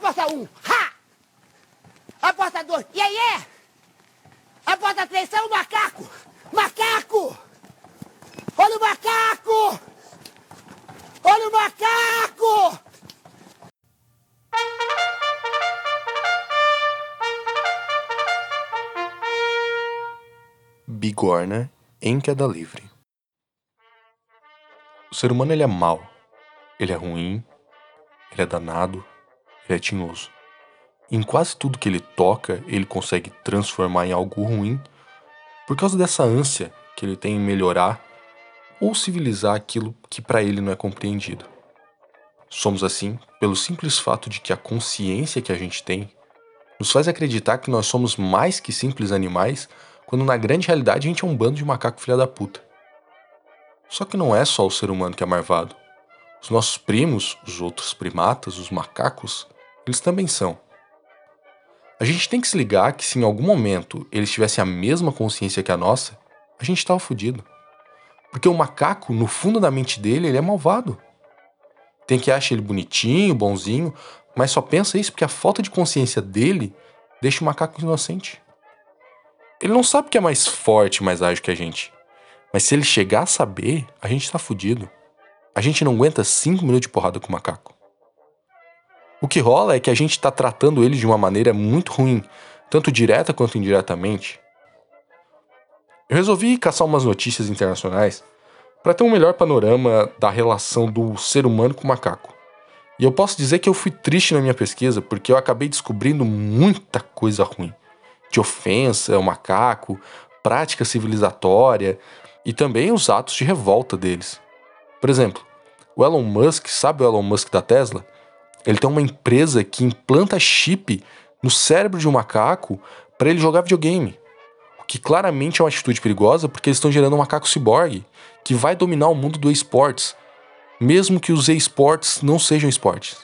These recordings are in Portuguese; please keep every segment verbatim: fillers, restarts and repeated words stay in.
Aposta um, ha! Aposta dois, e aí é? Aposta três, é o macaco! Macaco! Olha o macaco! Olha o macaco! Bigorna em queda livre. O ser humano ele é mau, ele é ruim, ele é danado, ele é tinhoso. Em quase tudo que ele toca, ele consegue transformar em algo ruim por causa dessa ânsia que ele tem em melhorar ou civilizar aquilo que para ele não é compreendido. Somos assim pelo simples fato de que a consciência que a gente tem nos faz acreditar que nós somos mais que simples animais, quando na grande realidade a gente é um bando de macaco filha da puta. Só que não é só o ser humano que é marvado. Os nossos primos, os outros primatas, os macacos, eles também são. A gente tem que se ligar que se em algum momento eles tivessem a mesma consciência que a nossa, a gente tava fudido. Porque o macaco, no fundo da mente dele, ele é malvado. Tem que achar ele bonitinho, bonzinho, mas só pensa isso porque a falta de consciência dele deixa o macaco inocente. Ele não sabe que é mais forte, mais ágil que a gente. Mas se ele chegar a saber, a gente tá fudido. A gente não aguenta cinco minutos de porrada com o macaco. O que rola é que a gente tá tratando ele de uma maneira muito ruim, tanto direta quanto indiretamente. Eu resolvi caçar umas notícias internacionais para ter um melhor panorama da relação do ser humano com o macaco. E eu posso dizer que eu fui triste na minha pesquisa porque eu acabei descobrindo muita coisa ruim. De ofensa ao macaco, prática civilizatória e também os atos de revolta deles. Por exemplo, o Elon Musk, sabe o Elon Musk da Tesla? Ele tem uma empresa que implanta chip no cérebro de um macaco para ele jogar videogame. O que claramente é uma atitude perigosa porque eles estão gerando um macaco ciborgue que vai dominar o mundo do esportes, mesmo que os esportes não sejam esportes.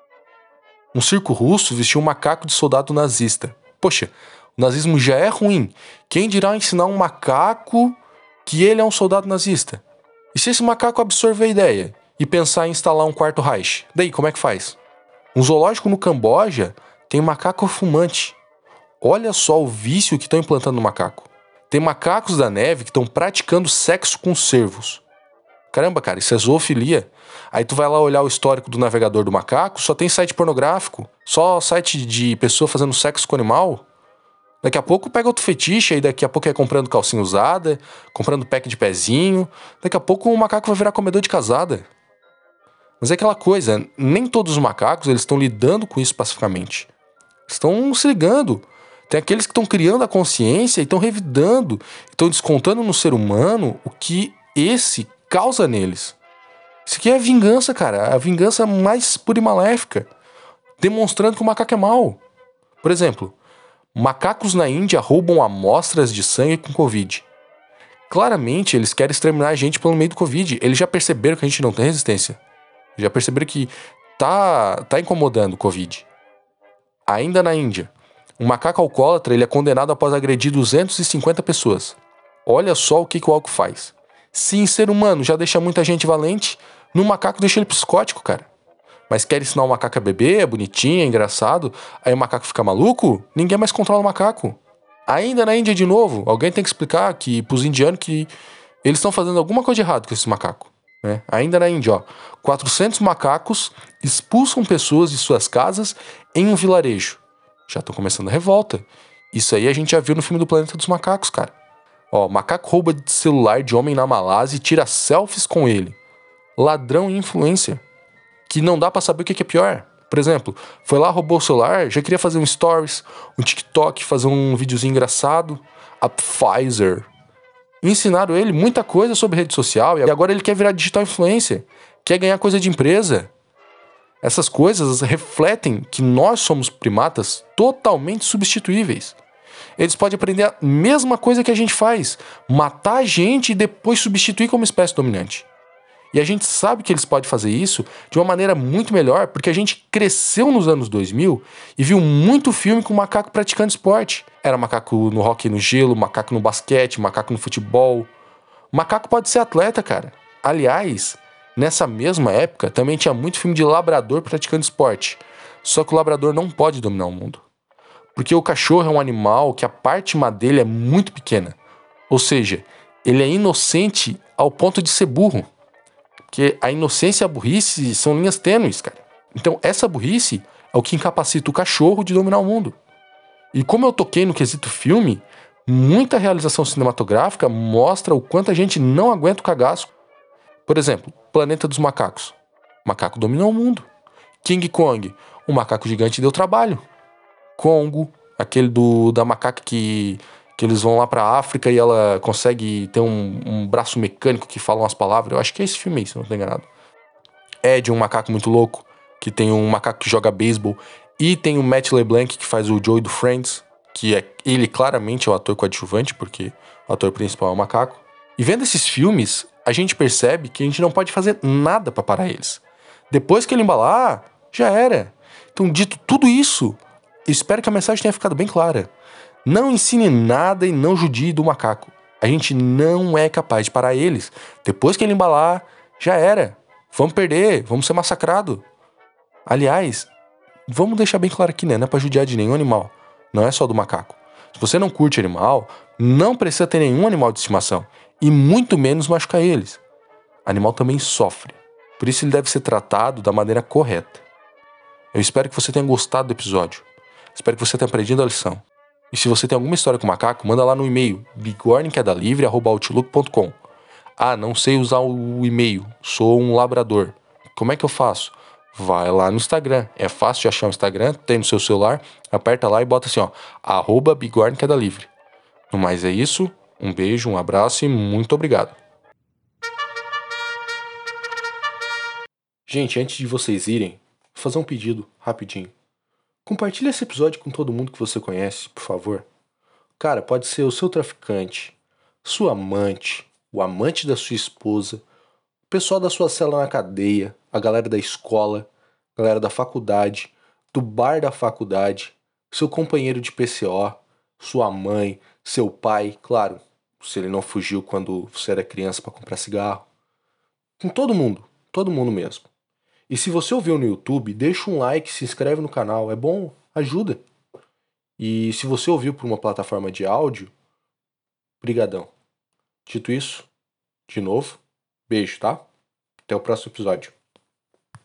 Um circo russo vestiu um macaco de soldado nazista. Poxa, o nazismo já é ruim. Quem dirá ensinar um macaco que ele é um soldado nazista? E se esse macaco absorver a ideia e pensar em instalar um quarto Reich? Daí, como é que faz? Um zoológico no Camboja tem macaco fumante. Olha só o vício que estão implantando no macaco. Tem macacos da neve que estão praticando sexo com cervos. Caramba, cara, isso é zoofilia. Aí tu vai lá olhar o histórico do navegador do macaco, só tem site pornográfico, só site de pessoa fazendo sexo com animal. Daqui a pouco pega outro fetiche, aí daqui a pouco é comprando calcinha usada, comprando pack de pezinho. Daqui a pouco o macaco vai virar comedor de casada. Mas é aquela coisa, nem todos os macacos eles estão lidando com isso pacificamente. Estão se ligando. Tem aqueles que estão criando a consciência e estão revidando, estão descontando no ser humano o que esse causa neles. Isso aqui é a vingança, cara. A vingança mais pura e maléfica. Demonstrando que o macaco é mau. Por exemplo, macacos na Índia roubam amostras de sangue com Covid. Claramente eles querem exterminar a gente pelo meio do Covid. Eles já perceberam que a gente não tem resistência. Já perceberam que tá, tá incomodando o Covid. Ainda na Índia, um macaco alcoólatra ele é condenado após agredir duzentas e cinquenta pessoas. Olha só o que, que o álcool faz. Se em ser humano já deixa muita gente valente, no macaco deixa ele psicótico, cara. Mas quer ensinar o macaco a beber, é bonitinho, é engraçado, aí o macaco fica maluco, ninguém mais controla o macaco. Ainda na Índia de novo, alguém tem que explicar que pros indianos que eles estão fazendo alguma coisa de errado com esse macaco. Né? Ainda na Índia, ó, quatrocentos macacos expulsam pessoas de suas casas em um vilarejo. Já estão começando a revolta. Isso aí a gente já viu no filme do Planeta dos Macacos, cara. Ó, macaco rouba de celular de homem na Malásia e tira selfies com ele. Ladrão e influencer. Que não dá pra saber o que é pior. Por exemplo, foi lá, roubou o celular, já queria fazer um stories, um TikTok, fazer um videozinho engraçado. A Pfizer ensinaram ele muita coisa sobre rede social e agora ele quer virar digital influencer, quer ganhar coisa de empresa. Essas coisas refletem que nós somos primatas totalmente substituíveis. Eles podem aprender a mesma coisa que a gente faz, matar a gente e depois substituir como espécie dominante. E a gente sabe que eles podem fazer isso de uma maneira muito melhor porque a gente cresceu nos anos dois mil e viu muito filme com macaco praticando esporte. Era macaco no hóquei no gelo, macaco no basquete, macaco no futebol. Macaco pode ser atleta, cara. Aliás, nessa mesma época também tinha muito filme de labrador praticando esporte. Só que o labrador não pode dominar o mundo. Porque o cachorro é um animal que a parte má dele é muito pequena. Ou seja, ele é inocente ao ponto de ser burro. Porque a inocência e a burrice são linhas tênues, cara. Então essa burrice é o que incapacita o cachorro de dominar o mundo. E como eu toquei no quesito filme, muita realização cinematográfica mostra o quanto a gente não aguenta o cagaço. Por exemplo, Planeta dos Macacos. O macaco dominou o mundo. King Kong. O macaco gigante deu trabalho. Congo, aquele do, da macaca que, que eles vão lá pra África e ela consegue ter um, um braço mecânico que fala umas palavras. Eu acho que é esse filme aí, se eu não tô enganado. Ed, um macaco muito louco, que tem um macaco que joga beisebol. E tem o Matt LeBlanc, que faz o Joey do Friends, que é ele claramente é o ator coadjuvante, porque o ator principal é o macaco. E vendo esses filmes, a gente percebe que a gente não pode fazer nada pra parar eles. Depois que ele embalar, já era. Então, dito tudo isso, espero que a mensagem tenha ficado bem clara. Não ensine nada e não judie do macaco. A gente não é capaz de parar eles. Depois que ele embalar, já era. Vamos perder, vamos ser massacrados. Aliás, vamos deixar bem claro aqui, né? Não é pra judiar de nenhum animal. Não é só do macaco. Se você não curte animal, não precisa ter nenhum animal de estimação. E muito menos machucar eles. Animal também sofre. Por isso ele deve ser tratado da maneira correta. Eu espero que você tenha gostado do episódio. Espero que você tenha aprendido a lição. E se você tem alguma história com macaco, manda lá no e-mail bigornequedalivre arroba outlook ponto com. Ah, não sei usar o e-mail. Sou um labrador. Como é que eu faço? Vai lá no Instagram. É fácil de achar o Instagram, tem no seu celular. Aperta lá e bota assim, ó. Arroba bigornequedalivre. No mais é isso. Um beijo, um abraço e muito obrigado. Gente, antes de vocês irem, vou fazer um pedido rapidinho. Compartilhe esse episódio com todo mundo que você conhece, por favor. Cara, pode ser o seu traficante, sua amante, o amante da sua esposa, o pessoal da sua cela na cadeia, a galera da escola, a galera da faculdade, do bar da faculdade, seu companheiro de P C O, sua mãe, seu pai, claro, se ele não fugiu quando você era criança para comprar cigarro. Com todo mundo, todo mundo mesmo. E se você ouviu no YouTube, deixa um like, se inscreve no canal, é bom, ajuda. E se você ouviu por uma plataforma de áudio, brigadão. Dito isso, de novo, beijo, tá? Até o próximo episódio.